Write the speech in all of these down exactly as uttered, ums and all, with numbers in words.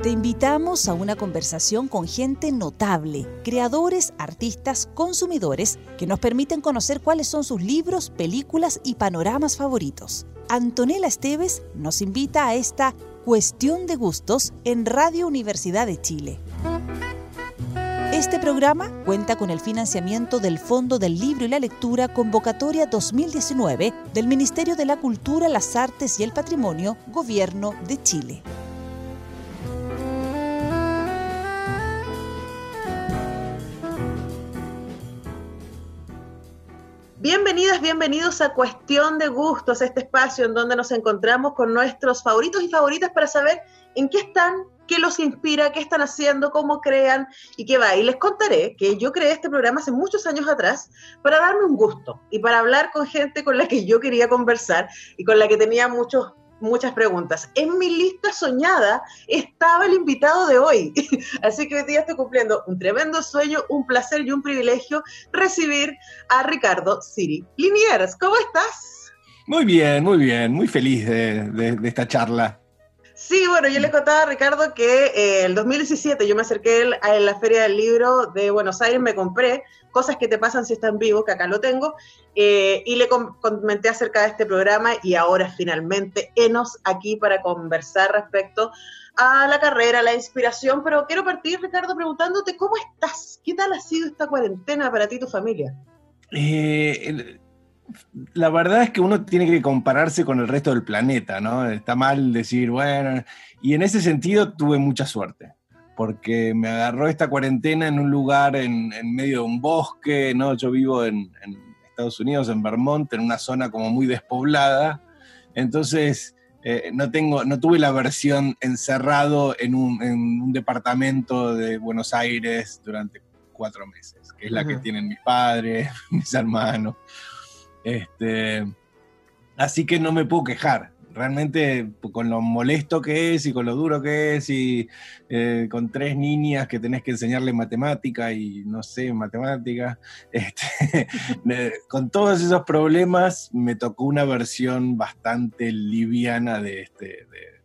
Te invitamos a una conversación con gente notable, creadores, artistas, consumidores, que nos permiten conocer cuáles son sus libros, películas y panoramas favoritos. Antonella Esteves nos invita a esta Cuestión de Gustos en Radio Universidad de Chile. Este programa cuenta con el financiamiento del Fondo del Libro y la Lectura Convocatoria dos mil diecinueve del Ministerio de la Cultura, las Artes y el Patrimonio, Gobierno de Chile. Bienvenidas, bienvenidos a Cuestión de Gustos, este espacio en donde nos encontramos con nuestros favoritos y favoritas para saber en qué están, qué los inspira, qué están haciendo, cómo crean y qué va. Y les contaré que yo creé este programa hace muchos años atrás para darme un gusto y para hablar con gente con la que yo quería conversar y con la que tenía muchos muchas preguntas. En mi lista soñada estaba el invitado de hoy, así que hoy día estoy cumpliendo un tremendo sueño, un placer y un privilegio recibir a Ricardo Siri Liniers. ¿Cómo estás? Muy bien, muy bien, muy feliz de, de, de esta charla. Sí, bueno, yo le contaba a Ricardo que eh, el dos mil diecisiete yo me acerqué a la Feria del Libro de Buenos Aires, me compré Cosas que te pasan si están vivos, que acá lo tengo, eh, y le com- comenté acerca de este programa y ahora finalmente enos aquí para conversar respecto a la carrera, la inspiración, pero quiero partir, Ricardo, preguntándote ¿cómo estás? ¿Qué tal ha sido esta cuarentena para ti y tu familia? Eh, el, la verdad es que uno tiene que compararse con el resto del planeta, ¿no? Está mal decir, bueno, y en ese sentido tuve mucha suerte, porque me agarró esta cuarentena en un lugar en, en medio de un bosque, ¿no? Yo vivo en, en Estados Unidos, en Vermont, en una zona como muy despoblada, entonces eh, no, tengo, no tuve la versión encerrado en un, en un departamento de Buenos Aires durante cuatro meses, que es la uh-huh. que tienen mis padres, mis hermanos. Este, así que no me puedo quejar. Realmente con lo molesto que es y con lo duro que es y eh, con tres niñas que tenés que enseñarle matemática y no sé, matemática, este, con todos esos problemas me tocó una versión bastante liviana de este. De...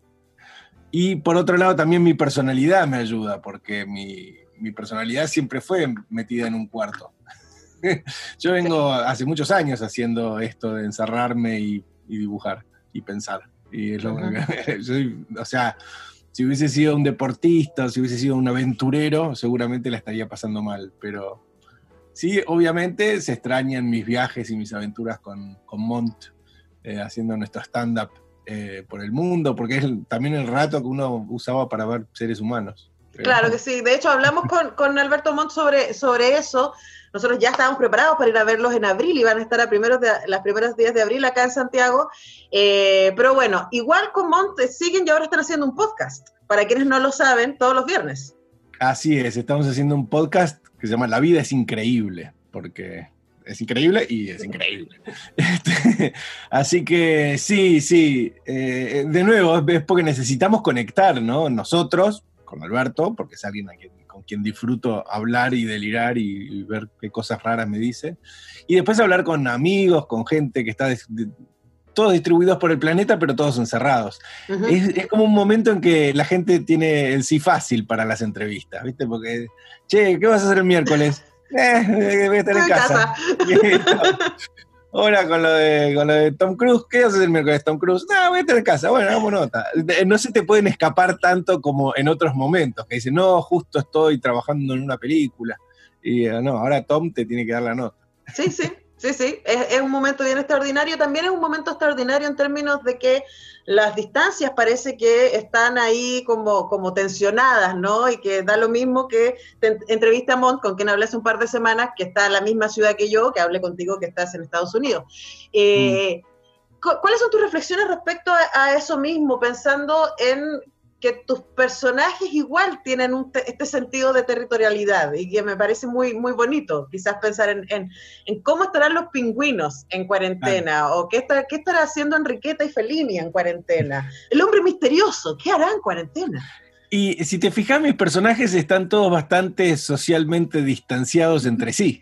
Y por otro lado también mi personalidad me ayuda, porque mi, mi personalidad siempre fue metida en un cuarto. Yo vengo hace muchos años haciendo esto de encerrarme y, y dibujar y pensar. Y es lo uh-huh. que, soy, o sea, si hubiese sido un deportista, si hubiese sido un aventurero, seguramente la estaría pasando mal. Pero sí, obviamente se extrañan mis viajes y mis aventuras con, con Montt, eh, haciendo nuestro stand-up eh, por el mundo, porque es también el rato que uno usaba para ver seres humanos. Pero, claro que sí, de hecho hablamos con, con Alberto Montt sobre, sobre eso. Nosotros ya estábamos preparados para ir a verlos en abril y van a estar a primeros de, los primeros días de abril acá en Santiago. Eh, pero bueno, igual con Montt siguen y ahora están haciendo un podcast. Para quienes no lo saben, todos los viernes. Así es, estamos haciendo un podcast que se llama La Vida es Increíble, porque es increíble y es increíble. Este, así que sí, sí, eh, de nuevo, es porque necesitamos conectar, ¿no? Nosotros, con Alberto, porque es alguien a quien con quien disfruto hablar y delirar y, y ver qué cosas raras me dice. Y después hablar con amigos, con gente que está de, de, todos distribuidos por el planeta, pero todos encerrados. Uh-huh. Es, es como un momento en que la gente tiene el sí fácil para las entrevistas, ¿viste? Porque, che, ¿qué vas a hacer el miércoles? Eh, voy a estar en casa. casa. Ahora con lo, de, con lo de Tom Cruise, ¿qué haces el miércoles, Tom Cruise? No, voy a estar en casa, bueno, hagamos nota. No se te pueden escapar tanto como en otros momentos, que dicen, no, justo estoy trabajando en una película. Y no, ahora Tom te tiene que dar la nota. Sí, sí, sí, sí, es, es un momento bien extraordinario. También es un momento extraordinario en términos de que las distancias parece que están ahí como, como tensionadas, ¿no? Y que da lo mismo que te entrevista a Montt, con quien hablé hace un par de semanas, que está en la misma ciudad que yo, que hablé contigo que estás en Estados Unidos. Eh, mm. ¿Cuáles son tus reflexiones respecto a, a eso mismo, pensando en que tus personajes igual tienen un te- este sentido de territorialidad y que me parece muy, muy bonito, quizás pensar en, en, en cómo estarán los pingüinos en cuarentena, ah. o qué, está, qué estará haciendo Enriqueta y Fellini en cuarentena, el hombre misterioso, ¿qué hará en cuarentena? Y si te fijas, mis personajes están todos bastante socialmente distanciados entre sí.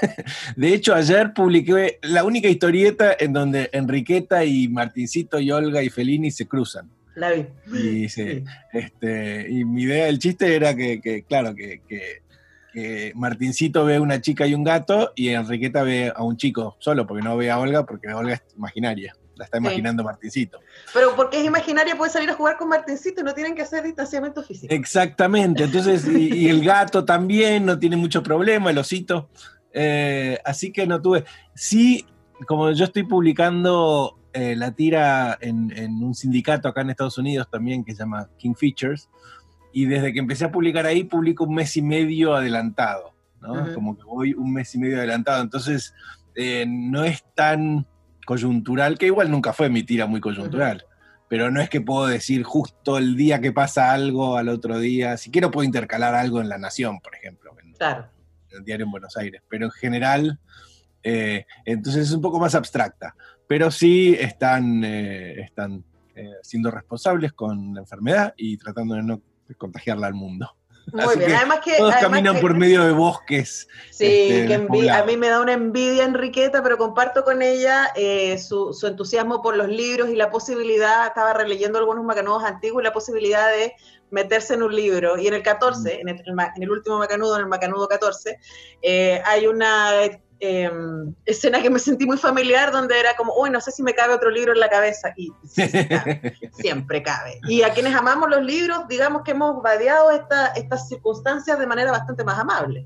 De hecho, ayer publiqué la única historieta en donde Enriqueta y Martincito y Olga y Fellini se cruzan. La vi. Y, sí, sí. Este, y mi idea del chiste era que, que claro, que, que, que Martincito ve a una chica y un gato, y Enriqueta ve a un chico solo, porque no ve a Olga, porque Olga es imaginaria. La está imaginando sí. Martincito. Pero porque es imaginaria, puede salir a jugar con Martincito y no tienen que hacer distanciamiento físico. Exactamente, entonces, y, y el gato también no tiene mucho problema, el osito. Eh, así que no tuve. Sí, como yo estoy publicando eh, la tira en, en un sindicato acá en Estados Unidos también, que se llama King Features, y desde que empecé a publicar ahí, publico un mes y medio adelantado, ¿no? Uh-huh. Como que voy un mes y medio adelantado, entonces eh, no es tan coyuntural, que igual nunca fue mi tira muy coyuntural, uh-huh. pero no es que puedo decir justo el día que pasa algo al otro día, si quiero puedo intercalar algo en La Nación, por ejemplo, en, claro. en el diario en Buenos Aires, pero en general, eh, entonces es un poco más abstracta, pero sí están, eh, están eh, siendo responsables con la enfermedad y tratando de no contagiarla al mundo. Muy Así bien, además que... Todos además caminan que, por medio de bosques. Sí, este, que envidia, a mí me da una envidia Enriqueta, pero comparto con ella eh, su, su entusiasmo por los libros y la posibilidad, estaba releyendo algunos macanudos antiguos, y la posibilidad de meterse en un libro. Y en el catorce, mm. en, el, en el último macanudo, en el macanudo catorce, eh, hay una... Eh, escena que me sentí muy familiar, donde era como, uy, no sé si me cabe otro libro en la cabeza, y sí, sí cabe, siempre cabe. Y a quienes amamos los libros, digamos que hemos vadeado esta, estas circunstancias de manera bastante más amable.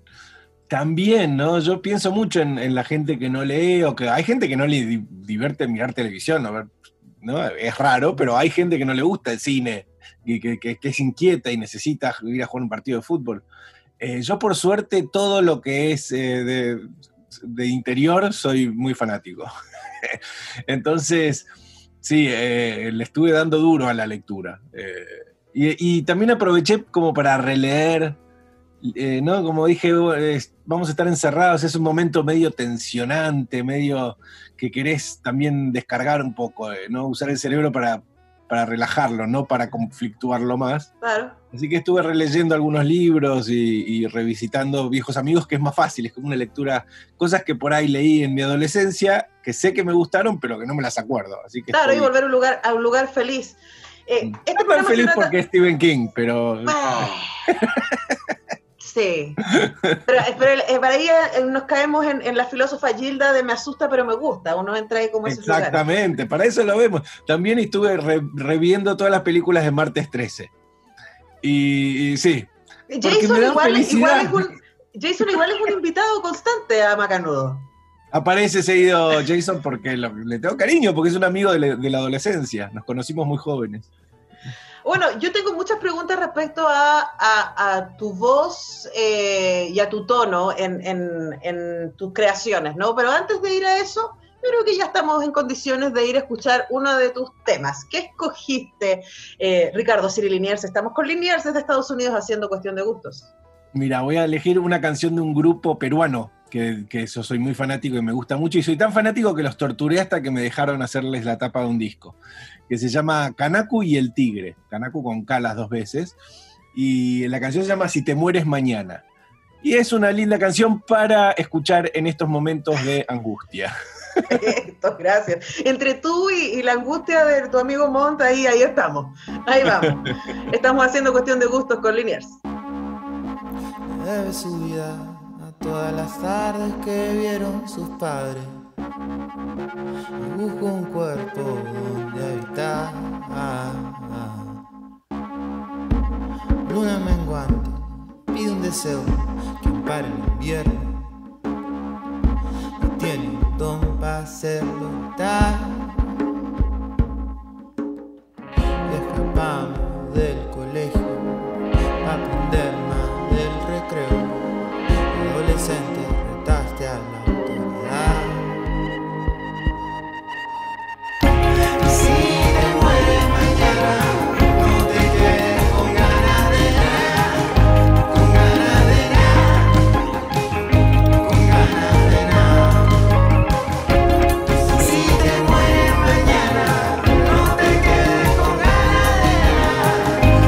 También, ¿no? Yo pienso mucho en, en la gente que no lee, o que hay gente que no le di, divierte mirar televisión, ¿no? ¿no? Es raro, pero hay gente que no le gusta el cine, y que, que, que es inquieta y necesita ir a jugar un partido de fútbol. Eh, yo, por suerte, todo lo que es eh, de, de interior, soy muy fanático. Entonces, sí, eh, le estuve dando duro a la lectura. Eh, y, y también aproveché como para releer, eh, ¿no? Como dije, eh, vamos a estar encerrados, es un momento medio tensionante, medio que querés también descargar un poco, eh, ¿no? Usar el cerebro para... para relajarlo, no para conflictuarlo más. Claro. Así que estuve releyendo algunos libros y, y revisitando viejos amigos, que es más fácil, es como una lectura, cosas que por ahí leí en mi adolescencia, que sé que me gustaron, pero que no me las acuerdo. Así que claro, estoy... y volver a un lugar, a un lugar feliz. Eh, este no feliz trata... porque es Stephen King, pero... Sí, pero, pero para ahí nos caemos en, en la filósofa Gilda de me asusta pero me gusta, uno entra ahí como esos lugares. Exactamente, para eso lo vemos. También estuve re, reviendo todas las películas de Martes trece. Y, y sí, Jason igual, igual es un, Jason igual es un invitado constante a Macanudo. Aparece seguido Jason porque lo, le tengo cariño, porque es un amigo de la, de la adolescencia, nos conocimos muy jóvenes. Bueno, yo tengo muchas preguntas respecto a, a, a tu voz eh, y a tu tono en, en, en tus creaciones, ¿no? Pero antes de ir a eso, yo creo que ya estamos en condiciones de ir a escuchar uno de tus temas. ¿Qué escogiste, eh, Ricardo Ciri Liniers? Estamos con Liniers desde Estados Unidos haciendo Cuestión de Gustos. Mira, voy a elegir una canción de un grupo peruano, que, que eso soy muy fanático y me gusta mucho, y soy tan fanático que los torturé hasta que me dejaron hacerles la tapa de un disco, que se llama Canacu y el Tigre, Canacu con K las dos veces, y la canción se llama Si te mueres mañana, y es una linda canción para escuchar en estos momentos de angustia. Esto, gracias. Entre tú y, y la angustia de tu amigo Monta, ahí, ahí estamos, ahí vamos. Estamos haciendo Cuestión de Gustos con Liniers. Debe su vida a todas las tardes que vieron sus padres. Busco un cuerpo donde habitar. Luna menguante, pide un deseo que ampare el invierno. Y tiene un don para hacerlo tal. Y escapamos del colegio para aprender más del recreo. Adolescente, retaste a la autoridad. Y si te mueres mañana, no te quedes con ganas de nada, con ganas de nada, con ganas de nada. Si te mueres mañana, no te quedes con ganas de nada,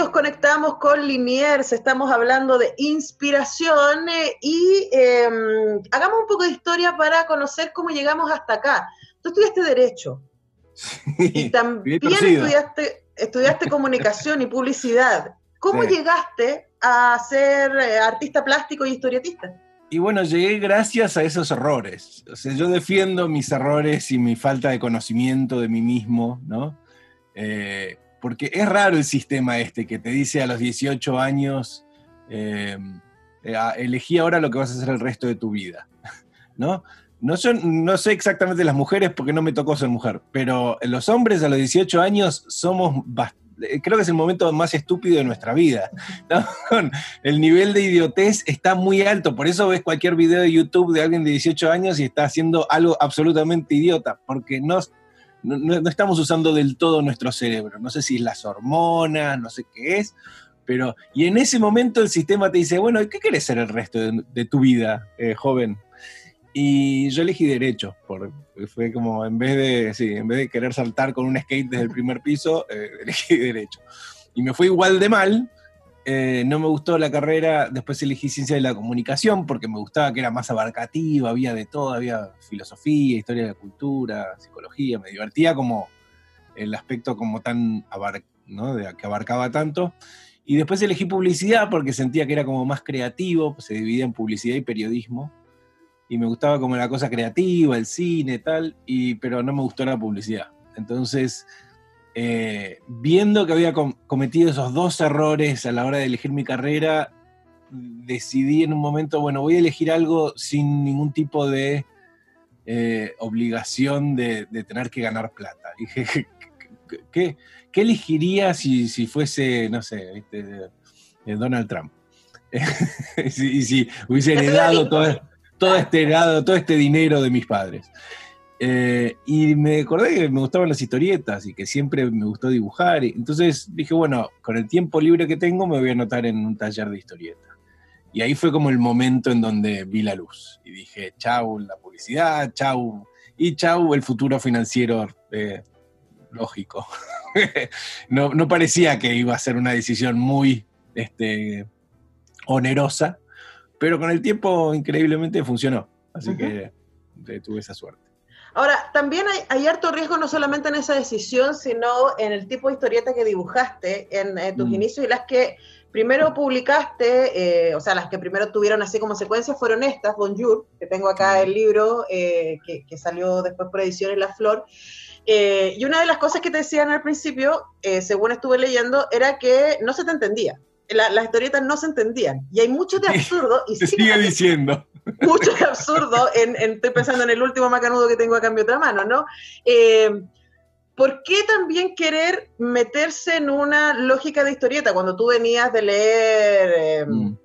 nos conectamos con Liniers, estamos hablando de inspiración eh, y eh, hagamos un poco de historia para conocer cómo llegamos hasta acá. Tú estudiaste Derecho Sí, y también bien torcido. estudiaste, estudiaste Comunicación y Publicidad. ¿Cómo Sí. llegaste a ser eh, artista plástico y historietista? Y bueno, llegué gracias a esos errores. O sea, yo defiendo mis errores y mi falta de conocimiento de mí mismo, ¿no? Eh, porque es raro el sistema este que te dice a los dieciocho años, eh, eh, elegí ahora lo que vas a hacer el resto de tu vida, ¿no? No, son, no sé exactamente las mujeres porque no me tocó ser mujer, pero los hombres a los dieciocho años somos bastante, creo que es el momento más estúpido de nuestra vida, ¿no? El nivel de idiotez está muy alto, por eso ves cualquier video de YouTube de alguien de dieciocho años y está haciendo algo absolutamente idiota, porque no, no, no estamos usando del todo nuestro cerebro, no sé si es las hormonas, no sé qué es, pero, y en ese momento el sistema te dice, bueno, ¿qué querés ser el resto de, de tu vida, eh, joven? Y yo elegí Derecho, porque fue como, en vez de, sí, en vez de querer saltar con un skate desde el primer piso, eh, elegí Derecho. Y me fue igual de mal, eh, no me gustó la carrera, después elegí Ciencia de la Comunicación, porque me gustaba que era más abarcativa, había de todo, había filosofía, historia de la cultura, psicología, me divertía como el aspecto como tan, abar, ¿no? de, que abarcaba tanto. Y después elegí Publicidad, porque sentía que era como más creativo, pues se dividía en publicidad y periodismo. Y me gustaba como la cosa creativa, el cine, tal, y, pero no me gustó la publicidad. Entonces, eh, viendo que había com- cometido esos dos errores a la hora de elegir mi carrera, decidí en un momento, bueno, voy a elegir algo sin ningún tipo de eh, obligación de, de tener que ganar plata. Dije, ¿qué, qué, qué elegiría si, si fuese, no sé, ¿viste? Donald Trump? y, si, y si hubiese heredado todo... todo este legado, todo este dinero de mis padres. Eh, y me acordé que me gustaban las historietas y que siempre me gustó dibujar. Y entonces dije, bueno, con el tiempo libre que tengo me voy a anotar en un taller de historieta. Y ahí fue como el momento en donde vi la luz. Y dije, chau la publicidad, chau, y chau el futuro financiero eh, lógico. no, no parecía que iba a ser una decisión muy este, onerosa, pero con el tiempo increíblemente funcionó, así uh-huh. que eh, tuve esa suerte. Ahora, también hay, hay harto riesgo no solamente en esa decisión, sino en el tipo de historieta que dibujaste en, en tus mm. inicios y las que primero publicaste, eh, o sea, las que primero tuvieron así como secuencia fueron estas, Bonjour, que tengo acá mm. el libro eh, que, que salió después por Ediciones La Flor. Eh, y una de las cosas que te decían al principio, eh, según estuve leyendo, era que no se te entendía. La, las historietas no se entendían. Y hay mucho de absurdo. Y te sigue diciendo. Mucho de absurdo. En, en, estoy pensando en el último macanudo que tengo acá en mi otra mano, ¿no? Eh, ¿Por qué también querer meterse en una lógica de historieta cuando tú venías de leer eh, mm.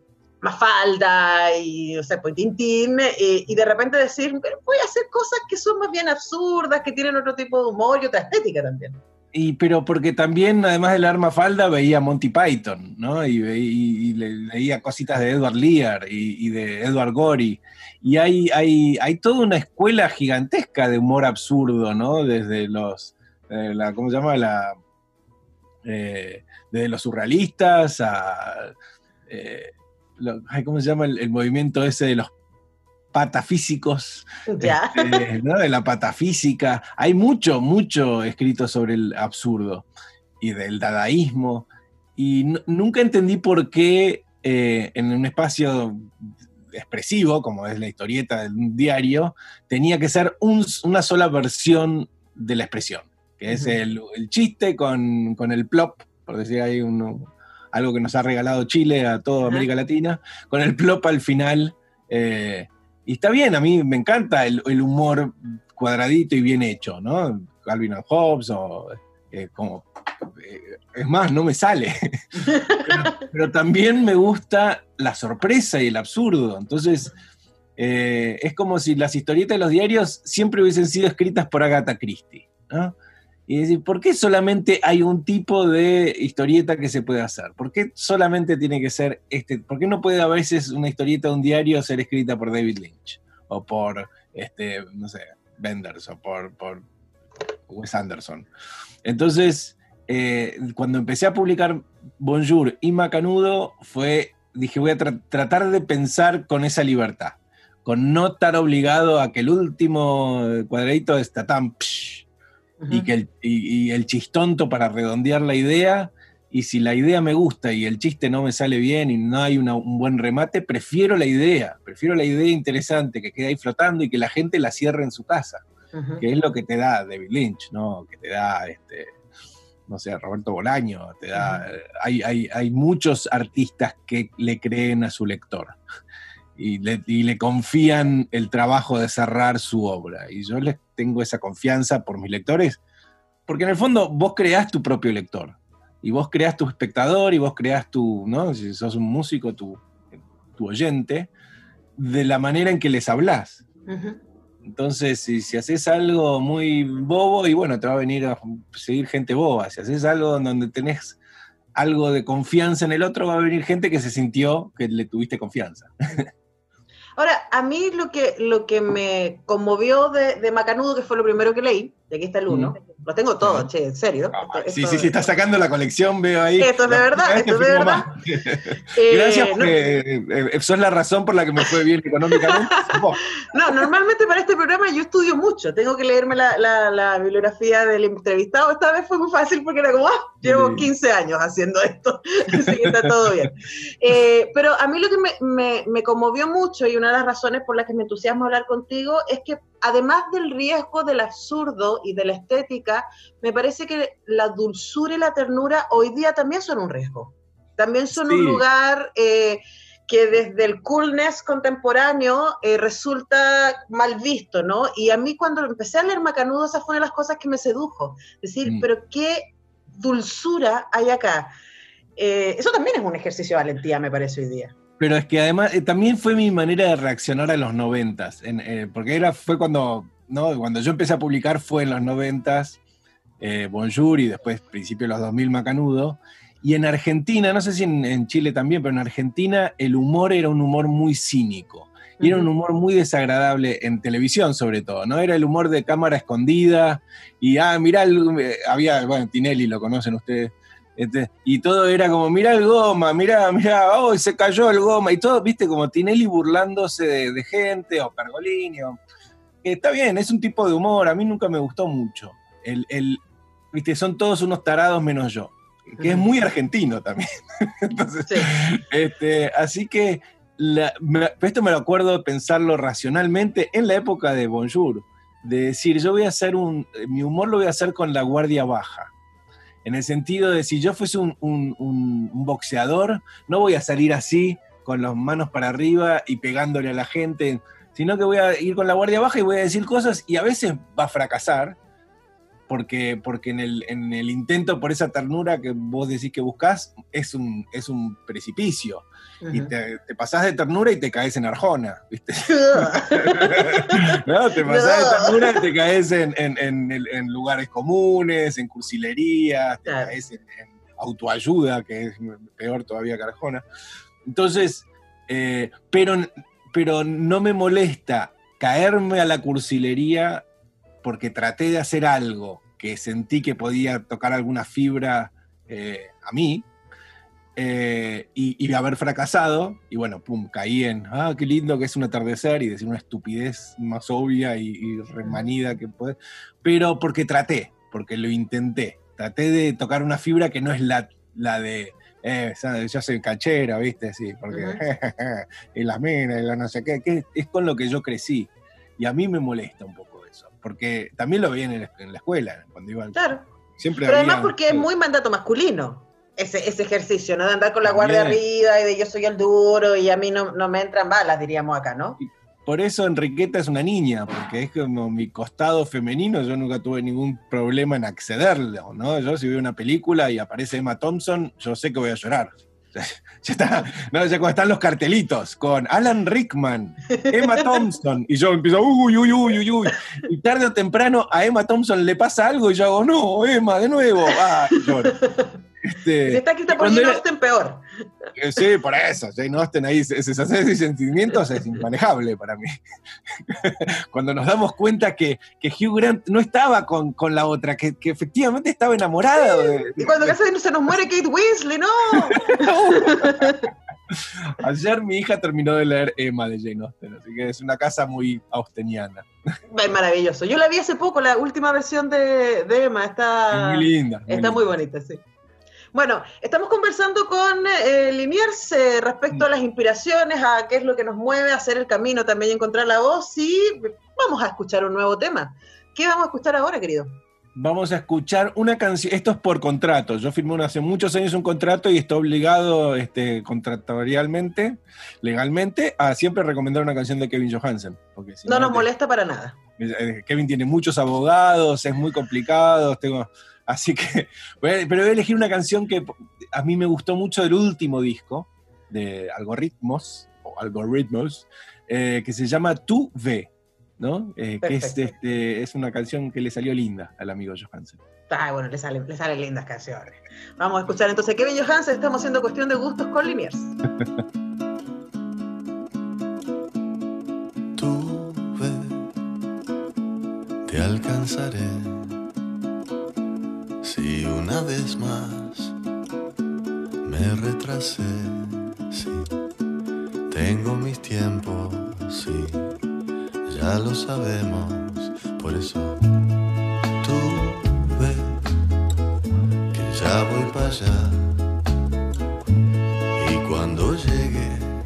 Mafalda y, o sea, pues, Tintín, eh, y de repente decir, pero voy a hacer cosas que son más bien absurdas, que tienen otro tipo de humor y otra estética también? Y, pero porque también, además de la Mafalda, veía Monty Python, ¿no? Y, y, y leía cositas de Edward Lear y, y de Edward Gorey. Y hay, hay, hay toda una escuela gigantesca de humor absurdo, ¿no? Desde los, eh, la, ¿cómo se llama? La, eh, desde los surrealistas a, eh, lo, ¿cómo se llama? El, el movimiento ese de los patafísicos, ¿Ya? Este, ¿no? De la patafísica. Hay mucho, mucho escrito sobre el absurdo y del dadaísmo. Y no, nunca entendí por qué eh, en un espacio expresivo, como es la historieta de un diario, tenía que ser un, una sola versión de la expresión, que uh-huh. es el, el chiste con, con el plop, por decir ahí uno, algo que nos ha regalado Chile a toda uh-huh. América Latina, con el plop al final. Eh, Y está bien, a mí me encanta el, el humor cuadradito y bien hecho, ¿no? Calvin and Hobbes, o eh, como, eh, es más, no me sale. pero, pero también me gusta la sorpresa y el absurdo. Entonces, eh, es como si las historietas de los diarios siempre hubiesen sido escritas por Agatha Christie, ¿no? Y decir, ¿por qué solamente hay un tipo de historieta que se puede hacer? ¿Por qué solamente tiene que ser este? ¿Por qué no puede a veces una historieta de un diario ser escrita por David Lynch? O por, este, no sé, Benders, o por, por Wes Anderson. Entonces, eh, cuando empecé a publicar Bonjour y Macanudo, fue, dije, voy a tra- tratar de pensar con esa libertad, con no estar obligado a que el último cuadradito es tatán, psh, Ujú. y, que el, y, y el chistonto para redondear la idea, y si la idea me gusta y el chiste no me sale bien y no hay una, un buen remate, prefiero la idea, prefiero la idea interesante que queda ahí flotando y que la gente la cierre en su casa, Ujú. que es lo que te da David Lynch, ¿no? Que te da, este, no sé, Roberto Bolaño, te da, Ujú. hay, hay, hay muchos artistas que le creen a su lector y le, y le confían el trabajo de cerrar su obra, y yo les tengo esa confianza por mis lectores, porque en el fondo vos creás tu propio lector, y vos creás tu espectador, y vos creás tu, ¿no? Si sos un músico, tu, tu oyente, de la manera en que les hablás. Ujú. Entonces, si, si haces algo muy bobo, y bueno, te va a venir a seguir gente boba. Si haces algo donde tenés algo de confianza en el otro, va a venir gente que se sintió que le tuviste confianza. Ahora, a mí lo que, lo que me conmovió de, de Macanudo, que fue lo primero que leí, y aquí está el uno, Mm. lo tengo todo, Sí. che, en serio. Ah, Esto- sí, esto- sí, sí, está sacando la colección, veo ahí. Esto es de La verdad, próxima vez esto te es de firmo verdad. más. Eh, Gracias, no- porque eh, eh, sos la razón por la que me fue bien económicamente. Vos. No, normalmente para este programa yo estudio mucho, tengo que leerme la, la, la bibliografía del entrevistado. Esta vez fue muy fácil porque era como, ah, llevo Sí. quince años haciendo esto, así que está todo bien. Eh, pero a mí lo que me, me, me conmovió mucho, y una de las razones por las que me entusiasmo hablar contigo, es que además del riesgo del absurdo y de la estética, me parece que la dulzura y la ternura hoy día también son un riesgo. También son Sí. un lugar... Eh, que desde el coolness contemporáneo eh, resulta mal visto, ¿no? Y a mí cuando empecé a leer Macanudo, esa fue una de las cosas que me sedujo. Decir, Mm. pero qué dulzura hay acá. Eh, eso también es un ejercicio de valentía, me parece, hoy día. Pero es que además eh, también fue mi manera de reaccionar a los noventas, en, eh, porque era, fue cuando, ¿no? Cuando yo empecé a publicar fue en los noventas, eh, Bonjour, y después principio de los dos mil Macanudo. Y en Argentina, no sé si en, en Chile también, pero en Argentina el humor era un humor muy cínico. Y era un humor muy desagradable en televisión, sobre todo, ¿no? Era el humor de cámara escondida. Y, ah, mirá, el- eh, había, bueno, Tinelli, lo conocen ustedes. Este, y todo era como, mirá el Goma, mirá, mirá, oh, se cayó el Goma. Y todo, viste, como Tinelli burlándose de, de gente, o Pergolini. O, que está bien, es un tipo de humor. A mí nunca me gustó mucho. El, el, viste, son todos unos tarados menos yo. Que es muy argentino también. Entonces, Sí. este, así que la, me, esto me lo acuerdo de pensarlo racionalmente en la época de Bonjour, de decir, yo voy a hacer un, mi humor lo voy a hacer con la guardia baja, en el sentido de si yo fuese un, un, un, un boxeador, no voy a salir así, con las manos para arriba y pegándole a la gente, sino que voy a ir con la guardia baja y voy a decir cosas, y a veces va a fracasar, porque, porque en, el, en el intento por esa ternura que vos decís que buscás, es un, es un precipicio. Uh-huh. Y te, te pasás de ternura y te caes en Arjona, ¿viste? ¿No? Te pasás No. de ternura y te caes en, en, en, en lugares comunes, en cursilerías, te Claro. caes en, en autoayuda, que es peor todavía que Arjona. Entonces, eh, pero, pero no me molesta caerme a la cursilería porque traté de hacer algo que sentí que podía tocar alguna fibra eh, a mí, eh, y, y haber fracasado, y bueno, pum, caí en, ah, qué lindo que es un atardecer, y decir una estupidez más obvia y, y remanida que puede, pero porque traté, porque lo intenté, traté de tocar una fibra que no es la, la de, eh, yo soy cachera, ¿viste? Sí, porque, uh-huh. y las minas, y la no sé qué, que es con lo que yo crecí, y a mí me molesta un poco eso, porque también lo veía en, el, en la escuela, cuando iba al... Claro. Siempre Pero había, además porque es muy mandato masculino. Ese, ese ejercicio, ¿no? De andar con la guardia arriba y de yo soy el duro y a mí no, no me entran balas, diríamos acá, ¿no? Por eso Enriqueta es una niña, porque es como mi costado femenino, yo nunca tuve ningún problema en accederle, ¿no? Yo si veo una película y aparece Emma Thompson, yo sé que voy a llorar. Ya está, no, ya cuando están los cartelitos con Alan Rickman, Emma Thompson, y yo empiezo, uy, uy, uy, uy, uy, y tarde o temprano a Emma Thompson le pasa algo y yo hago, no, Emma, de nuevo, ah, lloro. Este, si está escrita por Jane Austen, peor. Eh, Sí, por eso. Jane Austen ahí, ese ese sentimientos es inmanejable para mí. Cuando nos damos cuenta que, que Hugh Grant no estaba con, con la otra, que, que efectivamente estaba enamorado. De, Y cuando de- casi se nos muere Kate Winslet, ¡no! Ayer mi hija terminó de leer Emma de Jane Austen, así que es una casa muy austeniana. Es maravilloso. Yo la vi hace poco, la última versión de, de Emma. Está, Es muy linda. muy está linda. muy bonita, sí. Bueno, estamos conversando con eh, Liniers eh, respecto a las inspiraciones, a qué es lo que nos mueve a hacer el camino, también encontrar la voz, y vamos a escuchar un nuevo tema. ¿Qué vamos a escuchar ahora, querido? Vamos a escuchar una canción, esto es por contrato, yo firmé hace muchos años un contrato y estoy obligado este, contractualmente, legalmente, a siempre recomendar una canción de Kevin Johansen. Porque si No nos te- molesta para nada. eh, Kevin tiene muchos abogados, es muy complicado, tengo, así que, voy a- pero voy a elegir una canción que a mí me gustó mucho del último disco, de Algoritmos, o Algoritmos, eh, que se llama Tu Ve. ¿No? Eh, que es, Perfecto. este, es una canción que le salió linda al amigo Johansen. Ah, bueno, le salen, le salen lindas canciones. Vamos a escuchar entonces Kevin Johansen, estamos haciendo cuestión de gustos con Liniers. Tú ve, te alcanzaré. Si una vez más me retrasé, sí, tengo mis tiempos, sí, ya lo sabemos, por eso tú ve que ya voy para allá. Y cuando llegue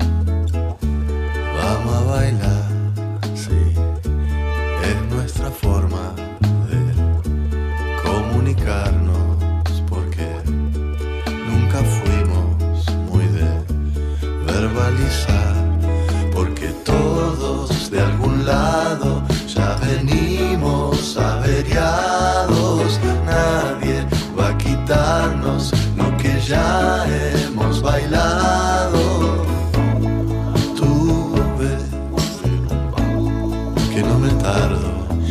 vamos a bailar, sí, es nuestra forma de comunicarnos, porque nunca fuimos muy de verbalizar, porque todos de algún lado ya venimos averiados, nadie va a quitarnos lo que ya hemos bailado. Tú ves que no me tardo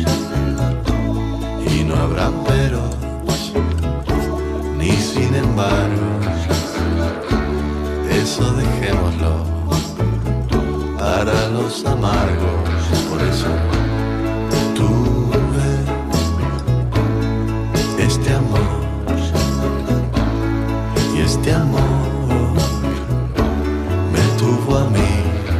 y no habrá peros ni sin embargo, eso dejémoslo para los amargos. Por eso tú ves este amor y este amor me tuvo a mí.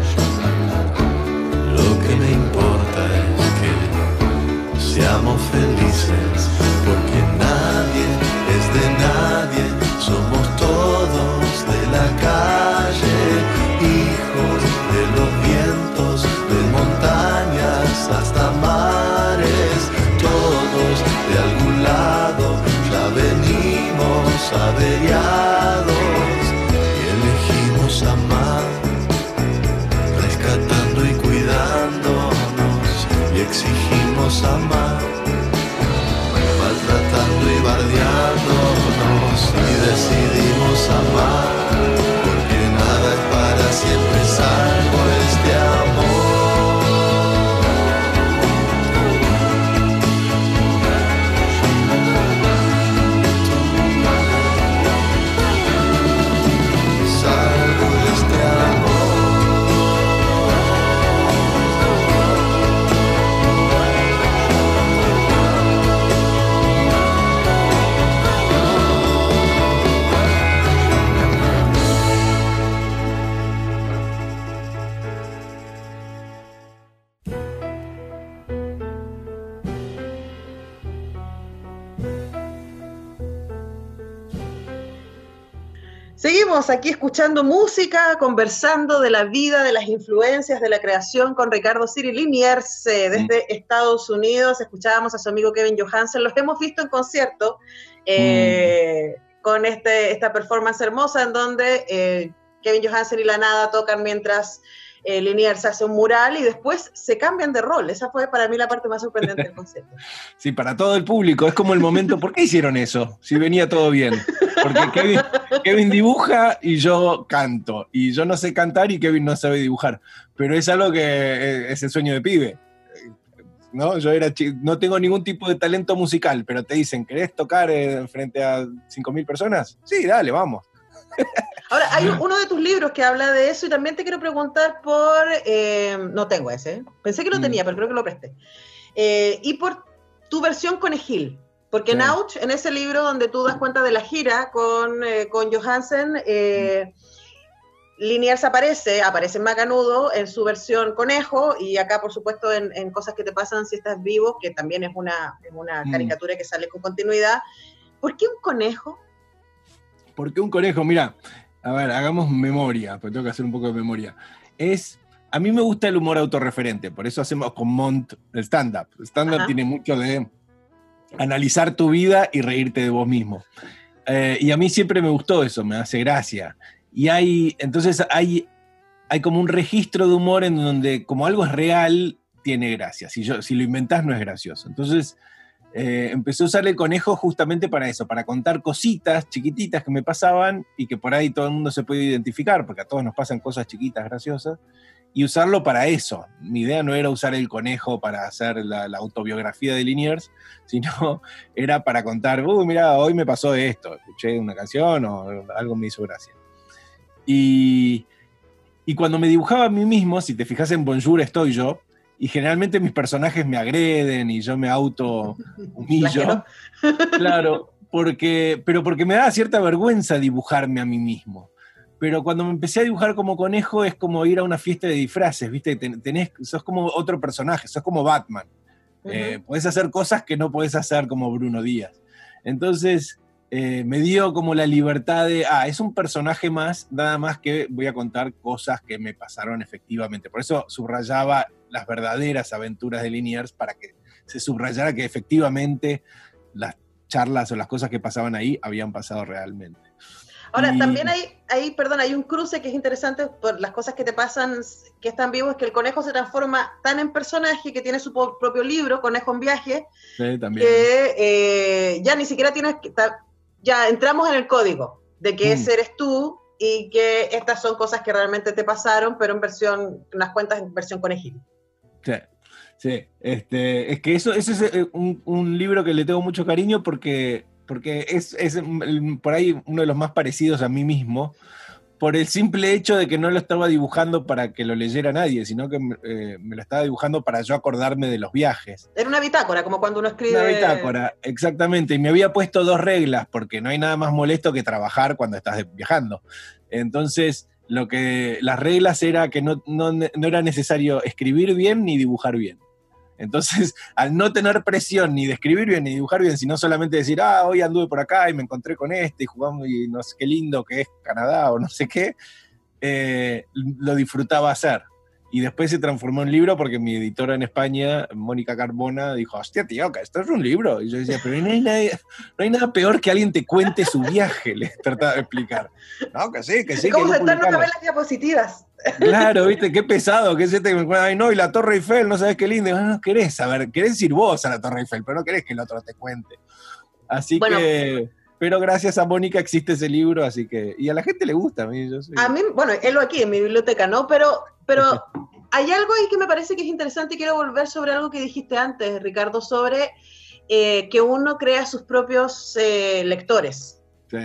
Lo que me importa es que seamos felices, porque nadie es de nadie, somos todos de la calle, hijos de los vientos, de montañas hasta mares, todos de algún lado ya venimos averiados y elegimos amar, rescatando y cuidándonos, y exigimos amar, maltratando y bardeándonos, y decidimos amar, porque nada es para siempre salvo este amor. Salvo este amor. Seguimos aquí escuchando música, conversando de la vida, de las influencias, de la creación con Ricardo Ciri Liniers eh, desde mm. Estados Unidos. Escuchábamos a su amigo Kevin Johansen, los hemos visto en concierto eh, mm. con este, esta performance hermosa en donde eh, Kevin Johansen y La Nada tocan mientras eh, Liniers hace un mural y después se cambian de rol. Esa fue para mí la parte más sorprendente del concierto. Sí, para todo el público, es como el momento, ¿por qué hicieron eso? Si venía todo bien. Porque Kevin, Kevin dibuja y yo canto, y yo no sé cantar y Kevin no sabe dibujar, pero es algo que es el sueño de pibe, ¿no? Yo era ch- no tengo ningún tipo de talento musical, pero te dicen, ¿querés tocar eh, frente a cinco mil personas? Sí, dale, vamos. Ahora, hay uno de tus libros que habla de eso y también te quiero preguntar por... Eh, no tengo ese, ¿eh? Pensé que lo tenía, mm. pero creo que lo presté. Eh, y por tu versión Conejil. Porque sí. Nauch, en ese libro donde tú das cuenta de la gira con, eh, con Johansen, eh, mm. Liniers aparece, aparece en Macanudo en su versión conejo, y acá por supuesto en, en Cosas que te pasan si estás vivo, que también es una, es una mm. caricatura que sale con continuidad. ¿Por qué un conejo? ¿Por qué un conejo? Mira, a ver, hagamos memoria, porque tengo que hacer un poco de memoria. Es, a mí me gusta el humor autorreferente, por eso hacemos con Montt el stand-up. El stand-up Ajá. tiene mucho de analizar tu vida y reírte de vos mismo. Eh, y a mí siempre me gustó eso, me hace gracia. Y hay, entonces hay, hay como un registro de humor en donde como algo es real, tiene gracia. Si, yo, si lo inventás no es gracioso. Entonces eh, empecé a usar el conejo justamente para eso, para contar cositas chiquititas que me pasaban y que por ahí todo el mundo se puede identificar, porque a todos nos pasan cosas chiquitas graciosas, y usarlo para eso. Mi idea no era usar el conejo para hacer la, la autobiografía de Liniers, sino era para contar, uy, mira, hoy me pasó esto, escuché una canción o algo me hizo gracia. Y, y cuando me dibujaba a mí mismo, si te fijas en Bonjour estoy yo, y generalmente mis personajes me agreden y yo me auto humillo. Claro, porque, pero porque me da cierta vergüenza dibujarme a mí mismo. Pero cuando me empecé a dibujar como conejo es como ir a una fiesta de disfraces, ¿viste? Tenés, sos como otro personaje, sos como Batman. Uh-huh. Eh, podés hacer cosas que no podés hacer como Bruno Díaz. Entonces... Eh, me dio como la libertad de, ah, es un personaje más, nada más que voy a contar cosas que me pasaron efectivamente. Por eso subrayaba las verdaderas aventuras de Liniers, para que se subrayara que efectivamente las charlas o las cosas que pasaban ahí habían pasado realmente. Ahora, y... también hay, hay, perdón, hay un cruce que es interesante por las cosas que te pasan, que están vivos, es que el conejo se transforma tan en personaje que tiene su propio libro, Conejo en Viaje, sí, también. que eh, ya ni siquiera tienes que... Ya entramos en el código de que mm. ese eres tú y que estas son cosas que realmente te pasaron, pero en versión, unas cuentas en versión conejil. Sí, sí. Este, es que eso, eso es un, un libro que le tengo mucho cariño porque, porque es, es por ahí uno de los más parecidos a mí mismo, por el simple hecho de que no lo estaba dibujando para que lo leyera nadie, sino que eh, me lo estaba dibujando para yo acordarme de los viajes. Era una bitácora, como cuando uno escribe... Una bitácora, exactamente. Y me había puesto dos reglas, porque no hay nada más molesto que trabajar cuando estás viajando. Entonces, lo que las reglas era que no, no, no era necesario escribir bien ni dibujar bien. Entonces, al no tener presión ni de escribir bien ni dibujar bien, sino solamente decir, ah, hoy anduve por acá y me encontré con este y jugamos y no sé qué lindo que es Canadá o no sé qué, eh, lo disfrutaba hacer. Y después se transformó en libro porque mi editora en España, Mónica Carbona, dijo, hostia, tío, que esto es un libro. Y yo decía, pero no hay, nada, no hay nada peor que alguien te cuente su viaje, les trataba de explicar. No, que sí, que sí. ¿Cómo que sentarnos a ver las diapositivas? Claro, viste, qué pesado, que es este que me cuenta, ay no, y la Torre Eiffel, no sabes qué lindo. No, no querés saber, querés ir vos a la Torre Eiffel, pero no querés que el otro te cuente. Así bueno, que... Pero gracias a Mónica existe ese libro, así que... Y a la gente le gusta. A mí, yo soy... a mí bueno, él lo aquí en mi biblioteca, ¿no? Pero, pero hay algo ahí que me parece que es interesante y quiero volver sobre algo que dijiste antes, Ricardo, sobre eh, que uno crea sus propios eh, lectores. Sí.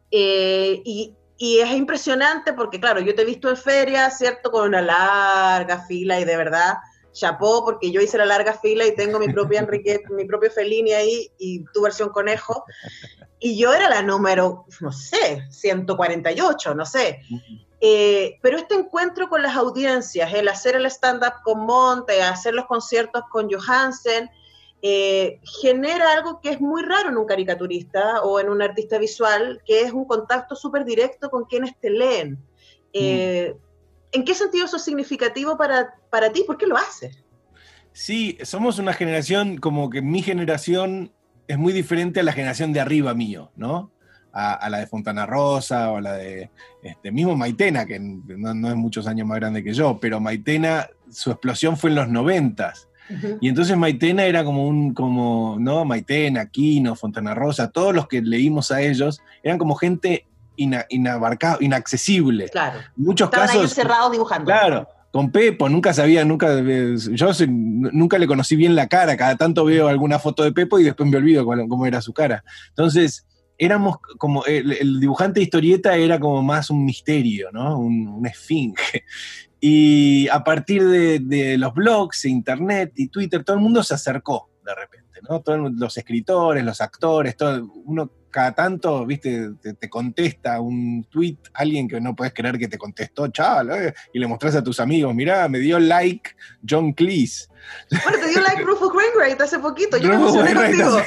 Eh, y, y es impresionante porque, claro, yo te he visto en feria, ¿cierto? Con una larga fila y de verdad... chapó, porque yo hice la larga fila y tengo mi propia Enriqueta, mi propio Fellini ahí y tu versión conejo, y yo era la número, no sé, ciento cuarenta y ocho, no sé, eh, pero este encuentro con las audiencias, el hacer el stand-up con Monte, hacer los conciertos con Johansen, eh, genera algo que es muy raro en un caricaturista o en un artista visual, que es un contacto súper directo con quienes te leen. Eh, mm. ¿En qué sentido eso es significativo para, para ti? ¿Por qué lo haces? Sí, somos una generación, como que mi generación es muy diferente a la generación de arriba mío, ¿no? A, a la de Fontana Rosa o a la de este, mismo Maitena, que no, no es muchos años más grande que yo, pero Maitena, su explosión fue en los noventas. Uh-huh. Y entonces Maitena era como un, como, ¿no? Maitena, Quino, Fontana Rosa, todos los que leímos a ellos, eran como gente... Ina, inabarcado, inaccesible. Claro. En muchos Estaban casos. Ahí encerrados dibujando. Claro. Con Pepo, nunca sabía, nunca, yo soy, nunca le conocí bien la cara, cada tanto veo alguna foto de Pepo y después me olvido cómo era su cara. Entonces, éramos como, el, el dibujante de historieta era como más un misterio, ¿no? Un, una esfinge. Y a partir de, de los blogs, internet y Twitter, todo el mundo se acercó de repente, ¿no? Todos los escritores, los actores, todo, uno cada tanto, viste, te, te contesta un tweet, alguien que no puedes creer que te contestó, chaval, ¿eh? Y le mostrás a tus amigos, mirá, me dio like John Cleese. Bueno, te dio like Rufus Wainwright hace poquito, yo me emocioné contigo.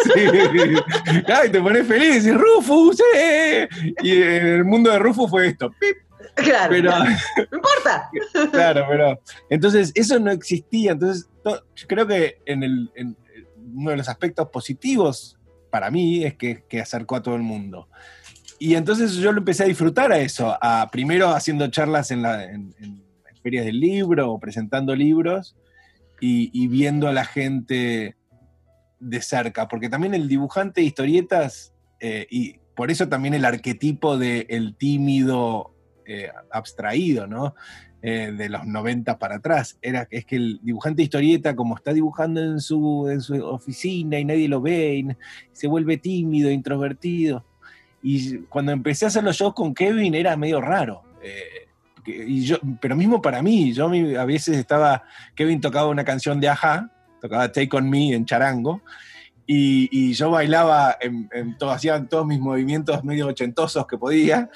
Sí. Ay, te pones feliz, y dices, Rufus, eh. Y en el mundo de Rufus fue esto, pip. Claro, pero, no importa. Claro, pero entonces eso no existía. Entonces to, yo creo que en, el, en uno de los aspectos positivos para mí es que, que acercó a todo el mundo. Y entonces yo lo empecé a disfrutar a eso, a, primero haciendo charlas en, la, en, en ferias del libro o presentando libros y, y viendo a la gente de cerca, porque también el dibujante de historietas, eh, y por eso también el arquetipo del tímido Eh, abstraído, ¿no? Eh, de los noventa para atrás, era, es que el dibujante de historieta, como está dibujando en su, en su oficina y nadie lo ve, y se vuelve tímido, introvertido. Y cuando empecé a hacer los shows con Kevin era medio raro. Eh, y yo, pero mismo para mí, yo a veces estaba, Kevin tocaba una canción de Ajá, tocaba Take On Me en charango, y, y yo bailaba, en, en todo, hacía todos mis movimientos medio ochentosos que podía.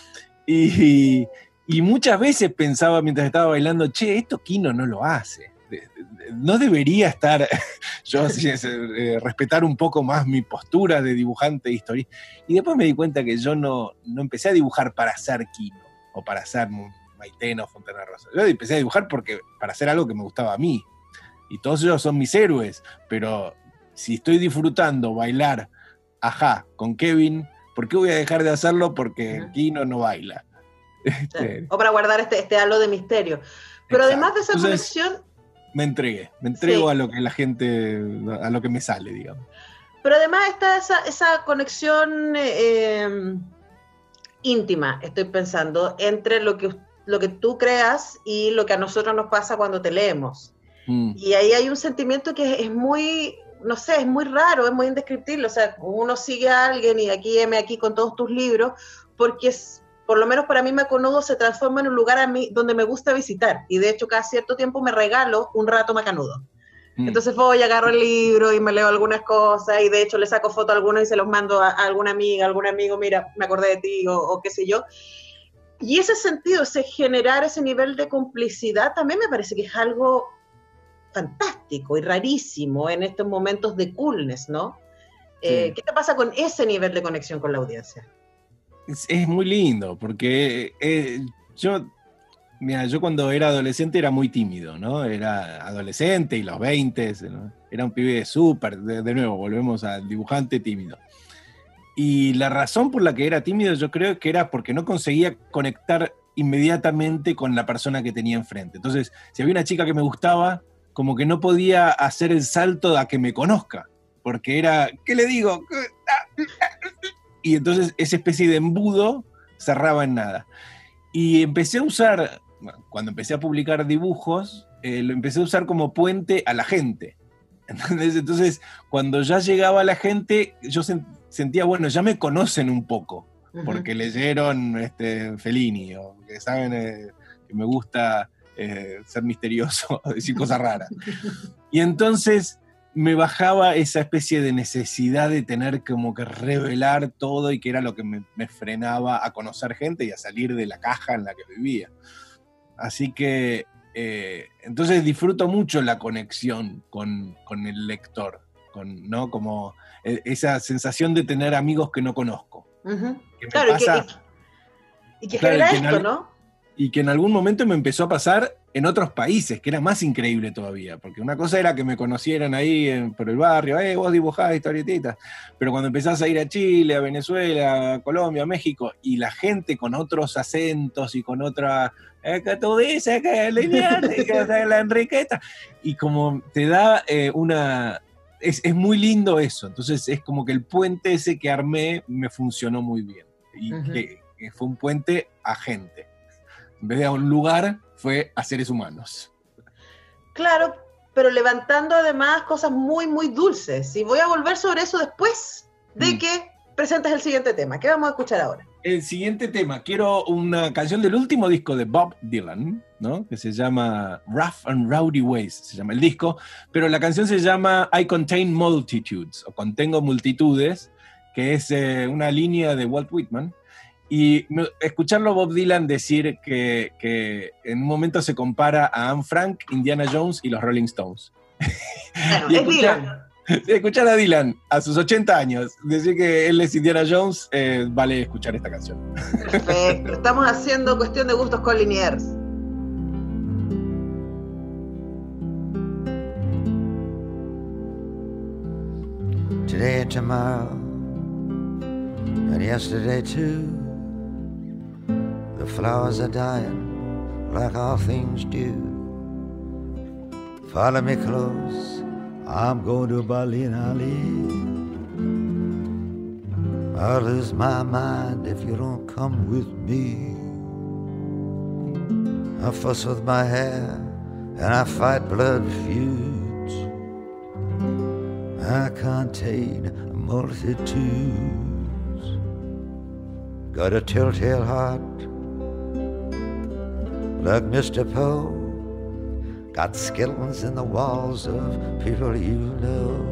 Y, y muchas veces pensaba mientras estaba bailando, che, esto Kino no lo hace. No debería estar, yo así, eh, respetar un poco más mi postura de dibujante de historia. Y después me di cuenta que yo no, no empecé a dibujar para ser Kino o para ser Maitena o Fontana Rosa. Yo empecé a dibujar porque, para hacer algo que me gustaba a mí. Y todos ellos son mis héroes, pero si estoy disfrutando bailar Ajá con Kevin, ¿por qué voy a dejar de hacerlo porque uh-huh. Kino no baila? Este... O para guardar este, este halo de misterio. Pero Exacto. Además de esa Entonces, conexión... Me entregué, me entrego sí. a lo que la gente, a lo que me sale, digamos. Pero además está esa, esa conexión eh, íntima, estoy pensando, entre lo que, lo que tú creas y lo que a nosotros nos pasa cuando te leemos. Mm. Y ahí hay un sentimiento que es muy... no sé, es muy raro, es muy indescriptible, o sea, uno sigue a alguien y aquí, heme aquí con todos tus libros, porque es, por lo menos para mí Macanudo se transforma en un lugar a mí donde me gusta visitar, y de hecho cada cierto tiempo me regalo un rato Macanudo. Mm. Entonces voy, agarro el libro y me leo algunas cosas, y de hecho le saco foto a algunos y se los mando a, a alguna amiga, a algún amigo, mira, me acordé de ti, o, o qué sé yo. Y ese sentido, ese generar ese nivel de complicidad, también me parece que es algo fantástico y rarísimo en estos momentos de coolness, ¿no? Eh, sí. ¿Qué te pasa con ese nivel de conexión con la audiencia? Es, es muy lindo, porque eh, yo, mira, yo cuando era adolescente era muy tímido, ¿no? Era adolescente y los veinte, ¿no? Era un pibe súper, de, de nuevo, volvemos al dibujante tímido. Y la razón por la que era tímido yo creo que era porque no conseguía conectar inmediatamente con la persona que tenía enfrente. Entonces, si había una chica que me gustaba, como que no podía hacer el salto a que me conozca, porque era, ¿qué le digo? Y entonces esa especie de embudo cerraba en nada. Y empecé a usar, cuando empecé a publicar dibujos, eh, lo empecé a usar como puente a la gente. Entonces, entonces cuando ya llegaba la gente, yo sentía, bueno, ya me conocen un poco, porque uh-huh. leyeron este, Fellini, o que saben eh, que me gusta... Eh, ser misterioso, decir cosas raras. Y entonces me bajaba esa especie de necesidad de tener como que revelar todo, y que era lo que me, me frenaba a conocer gente y a salir de la caja en la que vivía. Así que eh, entonces disfruto mucho la conexión con, con el lector, con, ¿no? Como esa sensación de tener amigos que no conozco. Uh-huh. Que me claro, pasa, y que, y, y que claro, genera y que esto, al, ¿no? Y que en algún momento me empezó a pasar en otros países, que era más increíble todavía, porque una cosa era que me conocieran ahí en, por el barrio, eh, vos dibujás historietitas, pero cuando empezás a ir a Chile, a Venezuela, a Colombia, a México, y la gente con otros acentos y con otra, eh, que tú dices que lineal, que es la Enriqueta, y como te da eh, una... Es, es muy lindo eso, entonces es como que el puente ese que armé me funcionó muy bien, y uh-huh. que, que fue un puente a gente. En vez de a un lugar, fue a seres humanos. Claro, pero levantando además cosas muy, muy dulces. Y voy a volver sobre eso después de mm. que presentas el siguiente tema. ¿Qué vamos a escuchar ahora? El siguiente tema, quiero una canción del último disco de Bob Dylan, ¿no? Que se llama Rough and Rowdy Ways, se llama el disco, pero la canción se llama I Contain Multitudes, o Contengo Multitudes, que es eh, una línea de Walt Whitman. Y escucharlo a Bob Dylan decir que, que en un momento se compara a Anne Frank, Indiana Jones y los Rolling Stones. Bueno, y es escuchar, Dylan. Escuchar a Dylan a sus ochenta años, decir que él es Indiana Jones, eh, vale escuchar esta canción. Perfecto, estamos haciendo cuestión de gustos con Liniers. Today and tomorrow, and yesterday too, the flowers are dying like all things do. Follow me close, I'm going to Berlin, Ali. I'll lose my mind if you don't come with me. I fuss with my hair and I fight blood feuds. I contain multitudes. Got a telltale heart like Mister Poe. Got skeletons in the walls of people you know.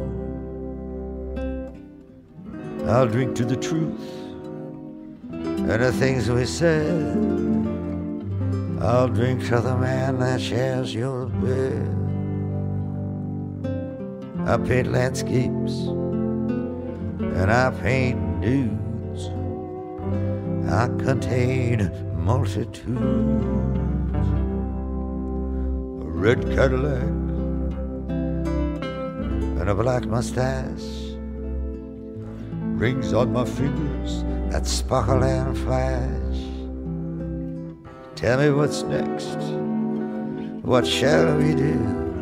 I'll drink to the truth and the things we said. I'll drink to the man that shares your bed. I paint landscapes and I paint nudes. I contain multitudes. A red Cadillac and a black mustache. Rings on my fingers that sparkle and flash. Tell me what's next. What shall we do?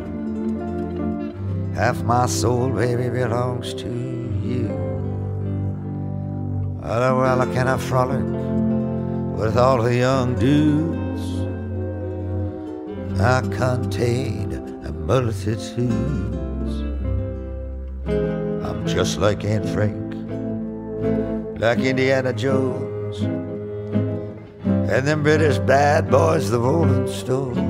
Half my soul, baby, belongs to you. Oh, well, can I frolic with all the young dudes? I contain multitudes. I'm just like Anne Frank, like Indiana Jones, and them British bad boys, the Rolling Stones.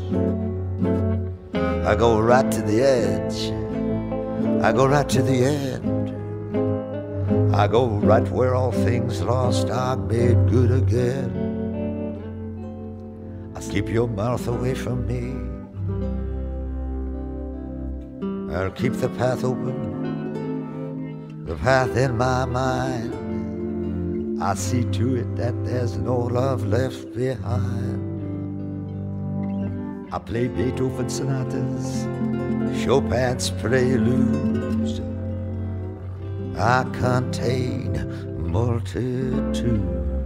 I go right to the edge, I go right to the end, I go right where all things lost are made good again. I'll keep your mouth away from me, I'll keep the path open, the path in my mind. I see to it that there's no love left behind. I play Beethoven sonatas, Chopin's preludes. I contain multitudes.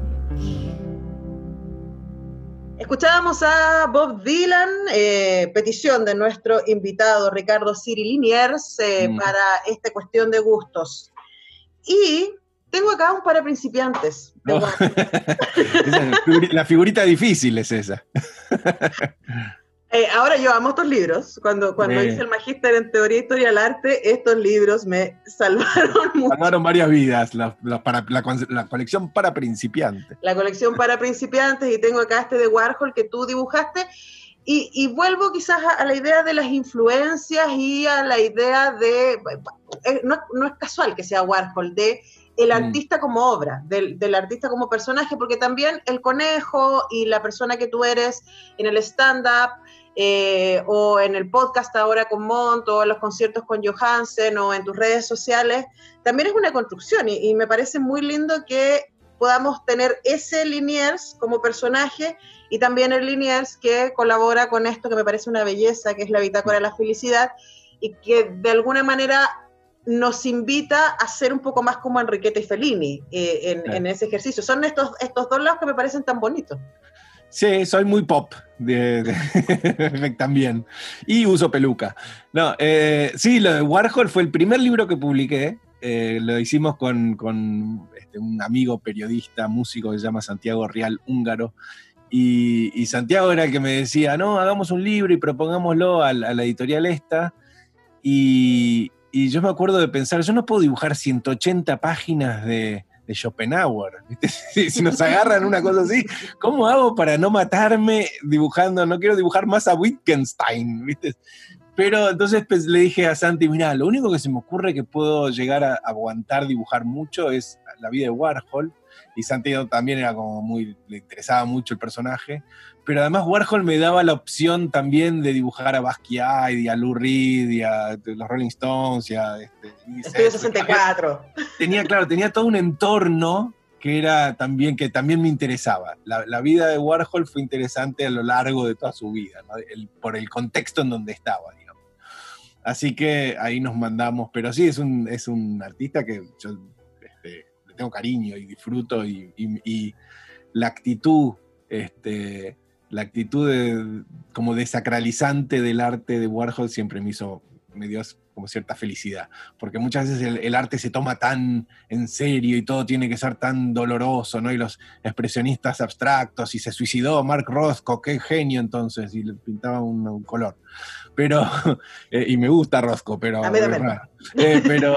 Escuchábamos a Bob Dylan, eh, petición de nuestro invitado Ricardo Siri Liniers eh, mm. para esta cuestión de gustos. Y tengo acá un para principiantes. No. La figurita difícil es esa. Eh, ahora yo amo estos libros. Cuando, cuando hice el magíster en Teoría e Historia del Arte, estos libros me salvaron mucho. Salvaron varias vidas, la, la, para, la, la colección para principiantes. La colección para principiantes, y tengo acá este de Warhol que tú dibujaste. Y, y vuelvo quizás a, a la idea de las influencias y a la idea de... Eh, no, no es casual que sea Warhol, de el artista mm. como obra, del, del artista como personaje, porque también el conejo y la persona que tú eres en el stand-up, Eh, o en el podcast ahora con Montt, o en los conciertos con Johansen, o en tus redes sociales, también es una construcción, y, y me parece muy lindo que podamos tener ese Liniers como personaje, y también el Liniers que colabora con esto que me parece una belleza, que es la Bitácora de la Felicidad, y que de alguna manera nos invita a ser un poco más como Enriqueta y Fellini eh, en, sí. en ese ejercicio. Son estos, estos dos lados que me parecen tan bonitos. Sí, soy muy pop de, de, también. Y uso peluca. No, eh, sí, lo de Warhol fue el primer libro que publiqué. Eh, lo hicimos con, con este, un amigo periodista, músico que se llama Santiago Rial Húngaro. Y, y Santiago era el que me decía, no, hagamos un libro y propongámoslo a, a la editorial esta. Y, y yo me acuerdo de pensar, yo no puedo dibujar ciento ochenta páginas de, de Schopenhauer, ¿viste? Si, si nos agarran una cosa así, ¿cómo hago para no matarme dibujando? No quiero dibujar más a Wittgenstein, ¿viste? Pero entonces pues, le dije a Santi, mirá, lo único que se me ocurre que puedo llegar a aguantar dibujar mucho es la vida de Warhol, y Santi también era como muy, le interesaba mucho el personaje, pero además Warhol me daba la opción también de dibujar a Basquiat y a Lou Reed y a los Rolling Stones y a... Este, Estudio sesenta y cuatro. Tenía, claro, tenía todo un entorno que era también, que también me interesaba. La, la vida de Warhol fue interesante a lo largo de toda su vida, ¿no? el, por el contexto en donde estaba, digamos. Así que ahí nos mandamos, pero sí, es un, es un artista que yo este, le tengo cariño y disfruto, y, y, y la actitud, este, la actitud de, como desacralizante del arte de Warhol siempre me hizo, me dio como cierta felicidad, porque muchas veces el, el arte se toma tan en serio y todo tiene que ser tan doloroso, ¿no? Y los expresionistas abstractos, y se suicidó Mark Rothko, qué genio entonces, y le pintaba un, un color. Pero, eh, y me gusta Rothko, pero... A mí también. Eh, pero,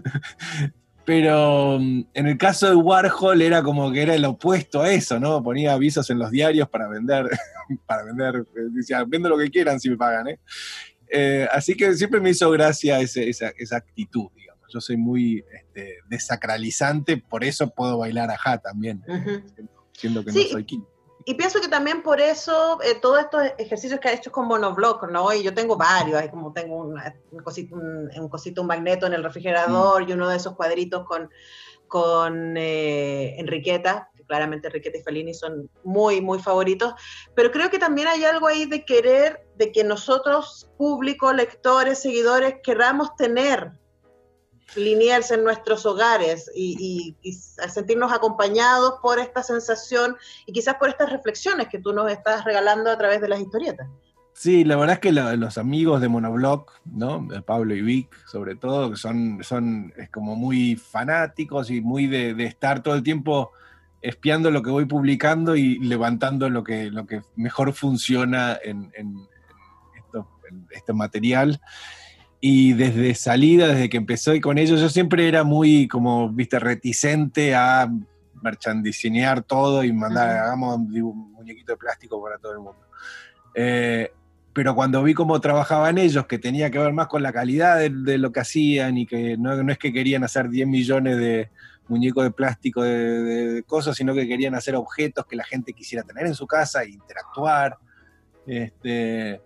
pero en el caso de Warhol era como que era el opuesto a eso, ¿no? Ponía avisos en los diarios para vender, para vender, decía, vendo lo que quieran si me pagan, ¿eh? Eh, así que siempre me hizo gracia ese, esa, esa actitud, digamos. Yo soy muy este, desacralizante, por eso puedo bailar ajá también, uh-huh. eh, siendo, siendo que sí, no soy Kim. Y pienso que también por eso eh, todos estos ejercicios que ha hecho con monobloc, ¿no? Y yo tengo varios, hay como tengo una, un, cosito, un, un cosito, un magneto en el refrigerador, mm. y uno de esos cuadritos con, con eh, Enriqueta, que claramente Enriqueta y Fellini son muy, muy favoritos, pero creo que también hay algo ahí de querer, de que nosotros, público, lectores, seguidores, queramos tener Liniers en nuestros hogares y, y, y sentirnos acompañados por esta sensación y quizás por estas reflexiones que tú nos estás regalando a través de las historietas. Sí, la verdad es que lo, los amigos de Monobloc, ¿no? Pablo y Vic, sobre todo, que son, son es como muy fanáticos y muy de, de estar todo el tiempo espiando lo que voy publicando y levantando lo que, lo que mejor funciona en, en, en, esto, en este material. Y desde salida, desde que empecé con ellos, yo siempre era muy, como, viste, reticente a merchandisinear todo y mandar, uh-huh. hagamos un muñequito de plástico para todo el mundo. Eh, pero cuando vi cómo trabajaban ellos, que tenía que ver más con la calidad de, de lo que hacían, y que no, no es que querían hacer diez millones de muñecos de plástico de, de, de cosas, sino que querían hacer objetos que la gente quisiera tener en su casa e interactuar. Este...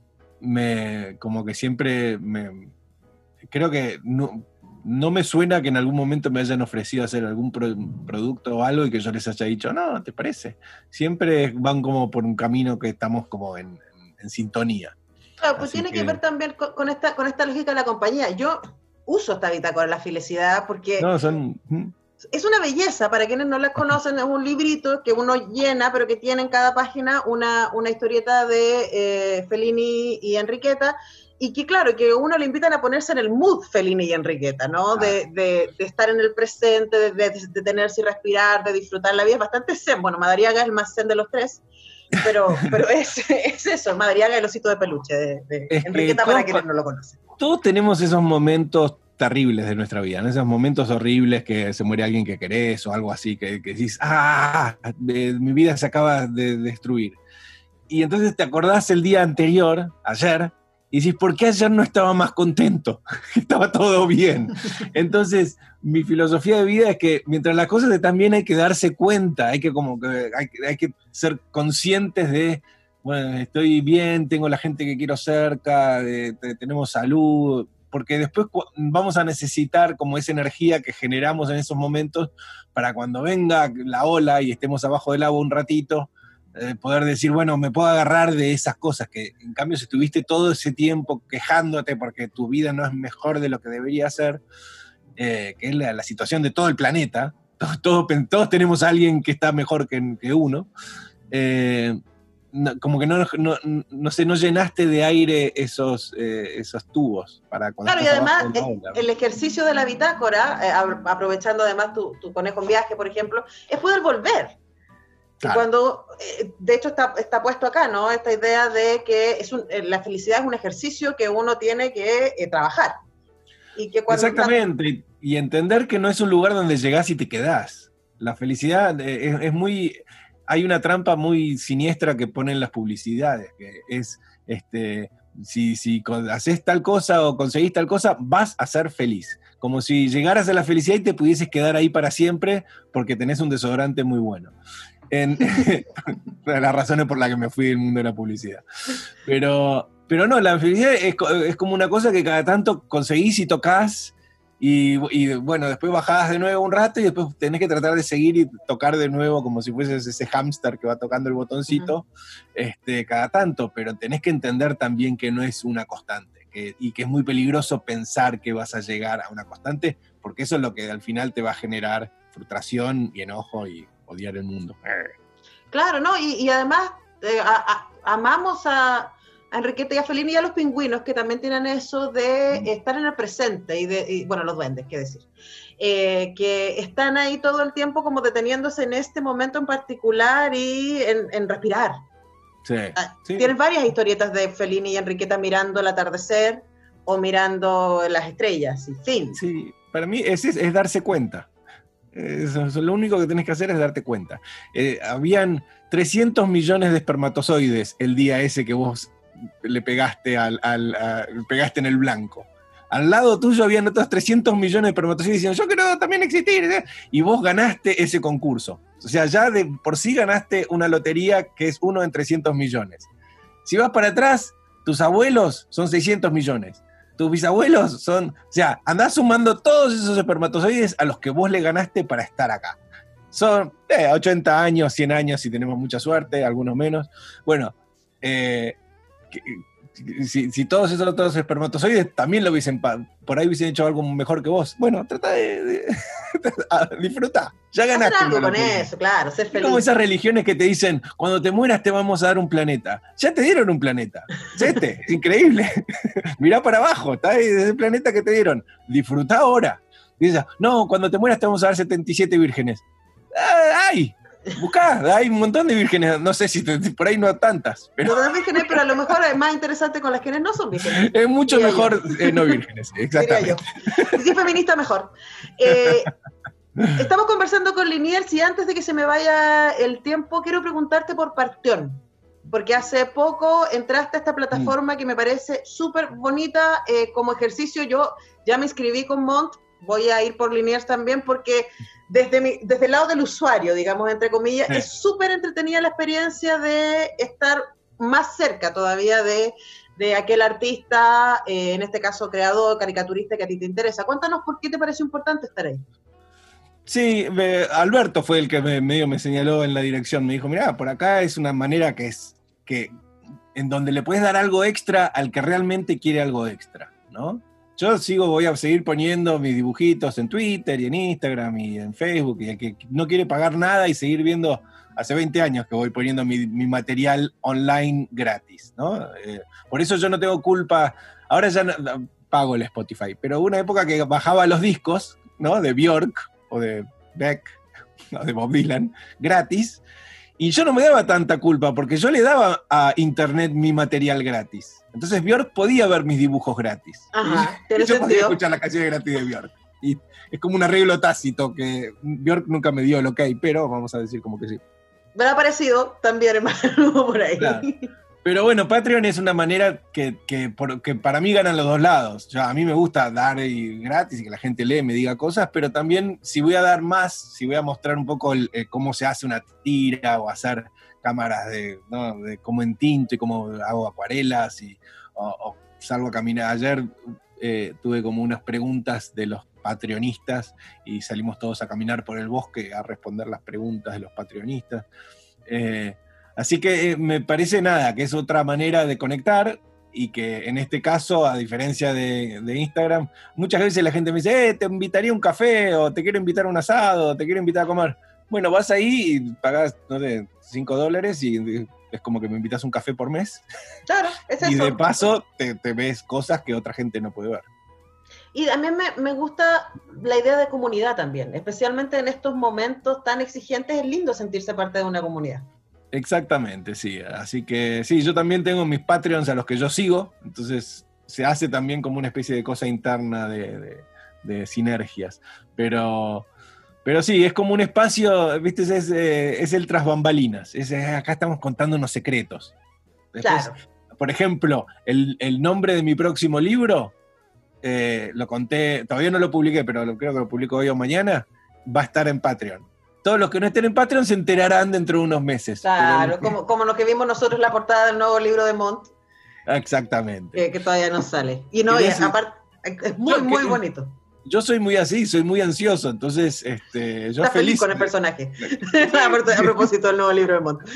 Me, como que siempre me, creo que no, no me suena que en algún momento me hayan ofrecido hacer algún pro, producto o algo y que yo les haya dicho, no, ¿te parece? Siempre van como por un camino que estamos como en, en, en sintonía. Claro, pues Así tiene que... que ver también con, con, esta, con esta lógica de la compañía. Yo uso esta bitácora, la felicidad, porque... No, son... Es una belleza, para quienes no la conocen, es un librito que uno llena, pero que tiene en cada página una, una historieta de eh, Fellini y Enriqueta, y que claro, que uno le invitan a ponerse en el mood Fellini y Enriqueta, ¿no? Ah. De, de, de estar en el presente, de, de, de detenerse y respirar, de disfrutar la vida. Es bastante zen. Bueno, Madariaga es el más zen de los tres, pero, pero es, es eso, Madariaga es el osito de peluche de, de Enriqueta, para quienes no lo conocen. Todos tenemos esos momentos terribles de nuestra vida, en esos momentos horribles que se muere alguien que querés o algo así, que, que decís, ¡ah! Mi vida se acaba de destruir. Y entonces te acordás el día anterior, ayer, y decís, ¿por qué ayer no estaba más contento? Estaba todo bien. Entonces, mi filosofía de vida es que mientras las cosas están bien hay que darse cuenta, hay que, como que, hay, hay que ser conscientes de, bueno, estoy bien, tengo la gente que quiero cerca, de, de, tenemos salud, porque después vamos a necesitar como esa energía que generamos en esos momentos para cuando venga la ola y estemos abajo del agua un ratito, eh, poder decir, bueno, me puedo agarrar de esas cosas, que en cambio si estuviste todo ese tiempo quejándote porque tu vida no es mejor de lo que debería ser, eh, que es la, la situación de todo el planeta, todos, todos, todos tenemos a alguien que está mejor que, que uno, eh, No, como que no, no, no sé, no llenaste de aire esos, eh, esos tubos para cuando Claro, y además el, el ejercicio de la bitácora, eh, aprovechando además tu, tu conejo en viaje, por ejemplo, es poder volver. Claro. Y cuando, eh, de hecho está, está puesto acá, ¿no? Esta idea de que es un, la felicidad es un ejercicio que uno tiene que eh, trabajar. Y que cuando Exactamente, y, y entender que no es un lugar donde llegás y te quedás. La felicidad es, es muy... Hay una trampa muy siniestra que ponen las publicidades, que es, este, si, si haces tal cosa o conseguís tal cosa, vas a ser feliz. Como si llegaras a la felicidad y te pudieses quedar ahí para siempre porque tenés un desodorante muy bueno. En, las razones por las que me fui del mundo de la publicidad. Pero, pero no, la felicidad es, es como una cosa que cada tanto conseguís y tocás. Y, y bueno, después bajás de nuevo un rato y después tenés que tratar de seguir y tocar de nuevo como si fueses ese hámster que va tocando el botoncito, uh-huh. este, cada tanto, pero tenés que entender también que no es una constante que, y que es muy peligroso pensar que vas a llegar a una constante, porque eso es lo que al final te va a generar frustración y enojo y odiar el mundo. Claro, ¿no? Y, y además eh, a, a, amamos a... a Enriqueta y a Fellini y a los pingüinos, que también tienen eso de estar en el presente, y, de, y bueno, los duendes, qué decir, eh, que están ahí todo el tiempo como deteniéndose en este momento en particular y en, en respirar. Sí, ah, sí. Tienes varias historietas de Fellini y Enriqueta mirando el atardecer o mirando las estrellas, y fin. Sí, para mí es, es, es darse cuenta. Eso, eso, lo único que tenés que hacer es darte cuenta. Eh, habían trescientos millones de espermatozoides el día ese que vos le pegaste, al, al, a, pegaste en el blanco. Al lado tuyo habían otros trescientos millones de espermatozoides diciendo, yo quiero también existir, ¿eh? Y vos ganaste ese concurso. O sea, ya de por sí ganaste una lotería que es uno en trescientos millones. Si vas para atrás, tus abuelos son seiscientos millones. Tus bisabuelos son... O sea, andás sumando todos esos espermatozoides a los que vos le ganaste para estar acá. Son eh, ochenta años, cien años si tenemos mucha suerte, algunos menos. Bueno, eh... Si, si todos esos otros espermatozoides también lo hubiesen, por ahí hubiesen hecho algo mejor que vos, bueno, trata de, de, de disfrutar, ya ganaste. Algo con eso, claro, ser feliz. Es como esas religiones que te dicen, cuando te mueras te vamos a dar un planeta. Ya te dieron un planeta, este, es increíble. Mirá para abajo, está ahí desde el planeta que te dieron, disfrutá ahora. Dices, no, cuando te mueras te vamos a dar setenta y siete vírgenes. ¡Ay! Buscá, hay un montón de vírgenes, no sé si te, por ahí no tantas. Pero... No, no vírgenes, pero a lo mejor es más interesante con las que no son vírgenes. Es mucho mejor eh, no vírgenes, exactamente. Y si feminista, mejor. Eh, estamos conversando con Liniers y antes de que se me vaya el tiempo, quiero preguntarte por Parteón, porque hace poco entraste a esta plataforma mm. que me parece súper bonita eh, como ejercicio. Yo ya me inscribí con Mont, voy a ir por Liniers también porque... Desde, mi, desde el lado del usuario, digamos, entre comillas, sí. Es súper entretenida la experiencia de estar más cerca todavía de, de aquel artista, eh, en este caso creador, caricaturista que a ti te interesa. Cuéntanos por qué te pareció importante estar ahí. Sí, me, Alberto fue el que me, medio me señaló en la dirección, me dijo, mirá, por acá es una manera que es, que, en donde le puedes dar algo extra al que realmente quiere algo extra, ¿no? Yo sigo, voy a seguir poniendo mis dibujitos en Twitter y en Instagram y en Facebook, y el que no quiere pagar nada y seguir viendo, hace veinte años que voy poniendo mi, mi material online gratis, ¿no? Eh, por eso yo no tengo culpa, ahora ya no, no, pago el Spotify, pero hubo una época que bajaba los discos, ¿no? De Björk o de Beck, o de Bob Dylan, gratis, y yo no me daba tanta culpa, porque yo le daba a internet mi material gratis. Entonces Björk podía ver mis dibujos gratis. Ajá, y yo podía escuchar las canciones gratis de Björk. Y es como un arreglo tácito que Björk nunca me dio el ok, pero vamos a decir como que sí. Me ha parecido también, hermano, por ahí. Claro. Pero bueno, Patreon es una manera que, que, por, que para mí ganan los dos lados. Ya, a mí me gusta dar y gratis y que la gente lee, me diga cosas, pero también si voy a dar más, si voy a mostrar un poco el, eh, cómo se hace una tira o hacer cámaras de, ¿no? de cómo entinto y cómo hago acuarelas y o, o salgo a caminar. Ayer eh, tuve como unas preguntas de los patreonistas y salimos todos a caminar por el bosque a responder las preguntas de los patreonistas. Eh, Así que eh, me parece nada, que es otra manera de conectar y que en este caso, a diferencia de, de Instagram, muchas veces la gente me dice, eh, te invitaría a un café, o te quiero invitar a un asado, o te quiero invitar a comer. Bueno, vas ahí y pagás, no sé, cinco dólares y es como que me invitas a un café por mes. Claro, es eso. Y de paso te, te ves cosas que otra gente no puede ver. Y a mí me, me gusta la idea de comunidad también, especialmente en estos momentos tan exigentes, es lindo sentirse parte de una comunidad. Exactamente, sí. Así que sí, yo también tengo mis Patreons a los que yo sigo, entonces se hace también como una especie de cosa interna de, de, de sinergias. Pero, pero sí, es como un espacio, ¿viste? Es, es el tras bambalinas. Es, acá estamos contando unos secretos. Después, Claro. por ejemplo, el, el nombre de mi próximo libro, eh, lo conté, todavía no lo publiqué, pero lo, creo que lo publico hoy o mañana, va a estar en Patreon. Todos los que no estén en Patreon se enterarán dentro de unos meses. Claro, Pero- como, como lo que vimos nosotros en la portada del nuevo libro de Montt, Exactamente. que, que todavía no sale. Y no, y ¿Querés- aparte, es muy, Yo- muy que- bonito. Yo soy muy así, soy muy ansioso, entonces este, yo Está feliz feliz. con el personaje. a, a propósito del nuevo libro de Montt.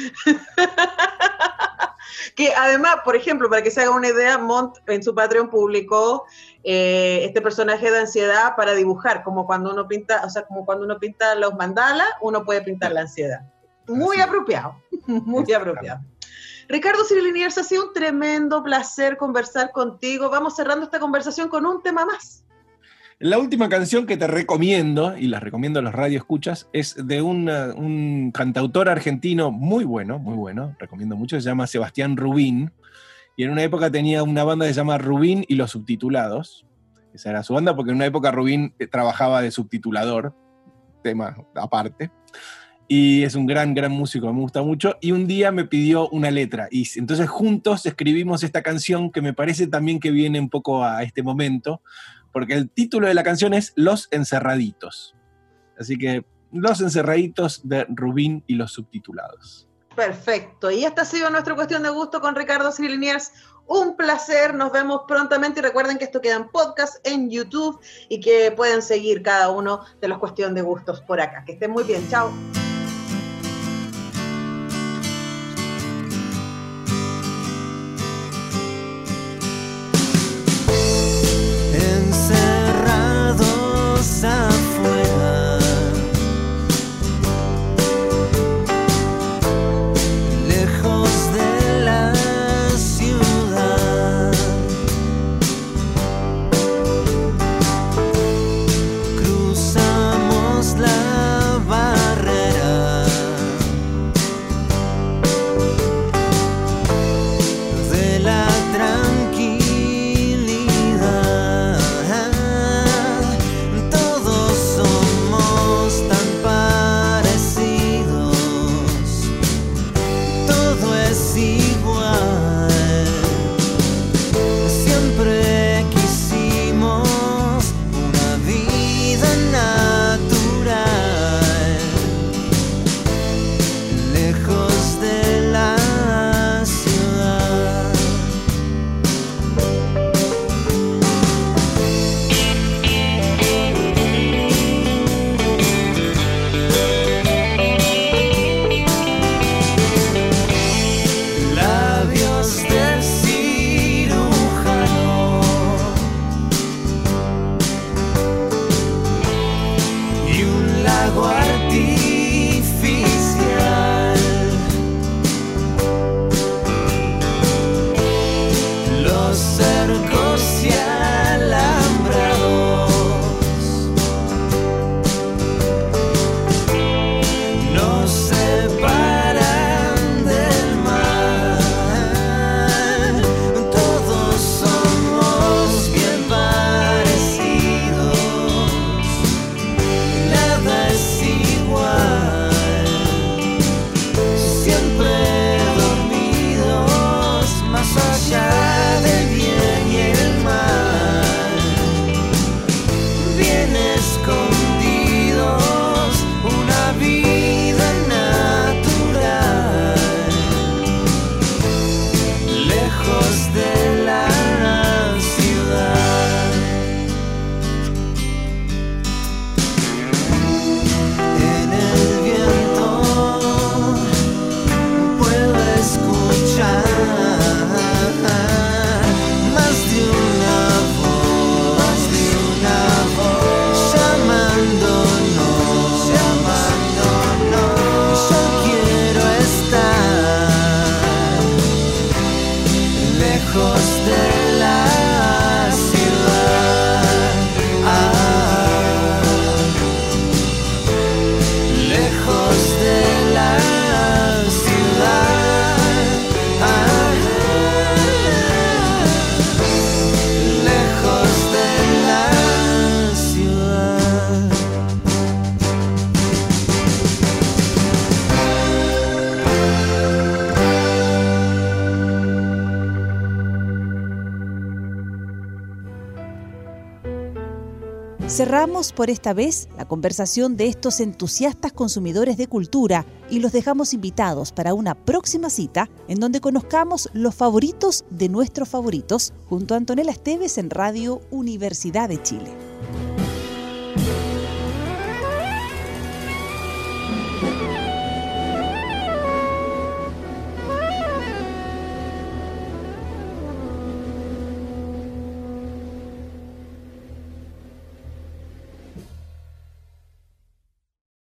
Que además, por ejemplo, para que se haga una idea, Montt en su Patreon publicó eh, este personaje de ansiedad para dibujar, como cuando uno pinta, o sea, como cuando uno pinta los mandalas, uno puede pintar la ansiedad. Muy Así es. apropiado, muy apropiado. Ricardo Cyril Liniers, ha sido un tremendo placer conversar contigo. Vamos cerrando esta conversación con un tema más. La última canción que te recomiendo, y la recomiendo a los radioescuchas, es de una- un cantautor argentino muy bueno, muy bueno, recomiendo mucho, se llama Sebastián Rubín, y en una época tenía una banda que se llama Rubín y los Subtitulados. Esa era su banda, porque en una época Rubín eh, trabajaba de subtitulador, tema aparte, y es un gran, gran músico, me gusta mucho, y un día me pidió una letra, y entonces juntos escribimos esta canción que me parece también que viene un poco a este momento, porque el título de la canción es Los Encerraditos. Así que Los Encerraditos de Rubín y los Subtitulados. Perfecto. Y esta ha sido nuestra cuestión de gusto con Ricardo Cyril Liniers. Un placer. Nos vemos prontamente. Y recuerden que esto queda en podcast en YouTube y que pueden seguir cada uno de los cuestión de gustos por acá. Que estén muy bien. Chao. Encerrados afuera, lejos de la ciudad, cruzamos la barrera de la tranquilidad. Todos somos tan parecidos, todo es igual. Siempre quisimos una vida natural, lejos de la ciudad. Labios de cirujano y un lago artificial. Los cercos y alambrados nos separan del mar. Todos somos bien parecidos, nada es igual. Siempre dormidos, más allá del bien y el mal, bien escondidos, una vida natural, lejos de la ciudad. En el viento puedo escuchar más de una voz, más de una voz, llama Cerramos por esta vez la conversación de estos entusiastas consumidores de cultura y los dejamos invitados para una próxima cita en donde conozcamos los favoritos de nuestros favoritos junto a Antonella Esteves en Radio Universidad de Chile.